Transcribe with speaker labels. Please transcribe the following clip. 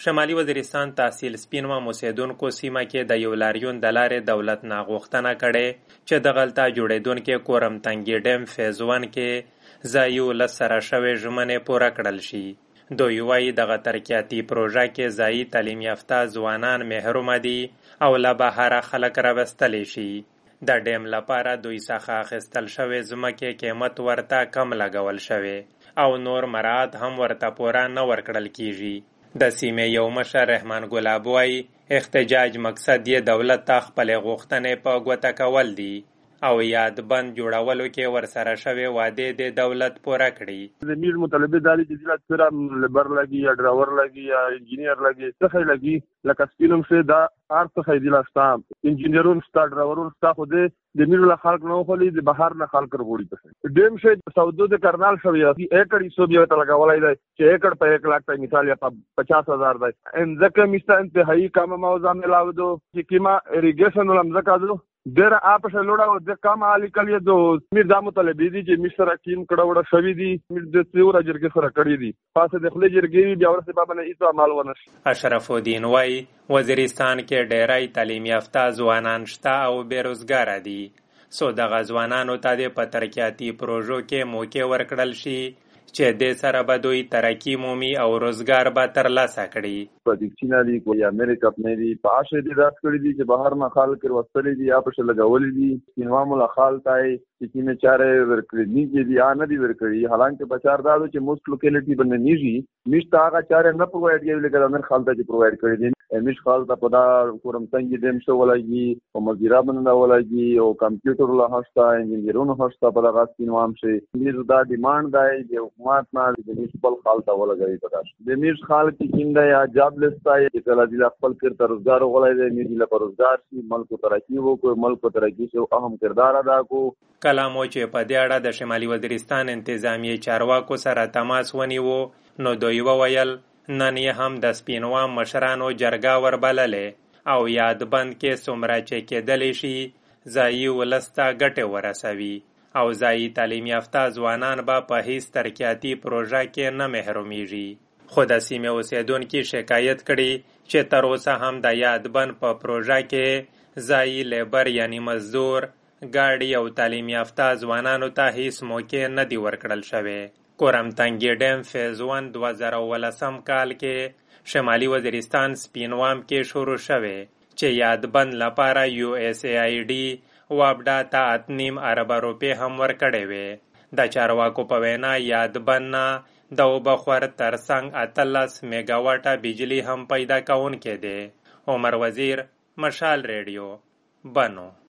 Speaker 1: شمالي وزیرستان تحصیل سپینوم اوسیدونکو سیمه کې د یو لاریون د لارې دولت نه غوښتنه کړې چې دغلته جوړېدونکې کورم تنګي ډیم فیز 1 کې ځایي ولس سره شوې ژمنې پوره کړل شي. دوی وایي دغه ترقیاتي پروژه کې ځایي تعلیم یافته ځوانان محرومه دي او له بهره خلک راوستلی شي. د ډیم لپاره دوی څخه اخیستل شوې ځمکې قیمت ورته کم لګول شوی او نور مراعات هم ورته پوره نه ورکړل کیږي. د سیمې یو مشر رحمان ګلاب وایي احتجاج مقصد یې دولت ته خپلې غوښتنې په ګوته کول دي او یاد بند جوړولو کې ورسره شوې وعدې د دولت پوره کړي.
Speaker 2: د میر مطالبه دالي چې دلته پورا لیبر لګي یا ډرایور لګي یا انجینیر لګي څه لګي لکه سپینوم شه دا ارته خیدی لاستا انجینیرون ستا ډرایورون ستا خو د میر له خلک نه خولي د بهر نه خلک ورغوړي پسې ډیم شه سعودو د کرنال شوی ایکړ یې سو بیا ته لګولای دی چې ایکړ په 1 लाख په مثال یا 50,000 دی ان ځکه میسته انتهایی کم موضوع ملاو دو چې کیما اریګیشن ولم ځکه دو ډېر اپشه لوړه او د کم عالی کلی دو میر د مطالبه دي چې میر سره کیم کړه شوی دي میر د څور جرګې سره کړی دي پاسه د خپل جرګې بیا ورسې بابا نه ایتو عمل ونش.
Speaker 1: اشرف الدین وای وزیرستان کې ډېرای تعلیم یافته ځوانان شته او بیروزګار دي. سو دغه ځوانانو ته د ترقیاتي پروژو کې موقع ورکړل شي چې د سره به دوی ترقی مومي او روزګار به ترلاسه کړي.
Speaker 2: په دکتینا دی کوی امریکا په دی پاشه دي راځ کړی دي چې بهر نه خلک وروستلې دي اپ شه لګولې دي انوام له خال تای چې نه چاره ورکړي نه دي نه دي ورکړي حالانکه بچار دادو چې موست لوکیلیټي باندې نیږي مشته هغه چاره نه پرووایډ کیږي لکه امر خال ته چې پرووایډ کړی دي امیش خال ته په دا کورم څنګه دیم شو ولګي او مزیرا باندې ولګي او کمپیوټر له هستا انجینیرونو هستا په دغه سپینوام شي میر دا ډیماند دی چې حکومت نه د میونسپل خال ته ولګي پداش د میر خال کې کیندا یا جاب لستا چې کله د خپل کړ تر روزګار ولای دی میر له روزګار شي ملک ترقی وو کو ملک ترقی شو اهم کردار ادا کو.
Speaker 1: کلامو چې په دې اړه د شمالي وزیرستان انتظامیه چارواکو سره تماس ونیو نو دوی وویل نن یې هم د سپینوام مشرانو جرګه وربللې او یاد بند کې څومره چې کېدلی شي ځایي ولس ته ګټې ورسوي او ځایي تعلیم یافته ځوانان به په هیڅ ترقیاتي پروژه کې نه محرومیږي. خو د سیمې اوسیدونکي شکایت کړي چې تر اوسه هم د یاد بند په پروژه کې ځایي لیبر یعنی مزدور ګاډي او تعلیم یافته ځوانانو ته هیڅ موقع نه دی ورکړل شوی. کورم تنګي ډیم فیز 1 2019 کال کې شمالي وزیرستان سپینوام کې شروع شوی چې یاد بند لپاره USAID وابډا ته 8.5 ارب روپۍ هم ورکړې وې. د چارواکو په وینا یاد بند نه د اوبخور ترڅنګ 18 میګاواټه بجلی هم پیدا کوونکی دی. عمر وزیر مشال ریډیو بنو.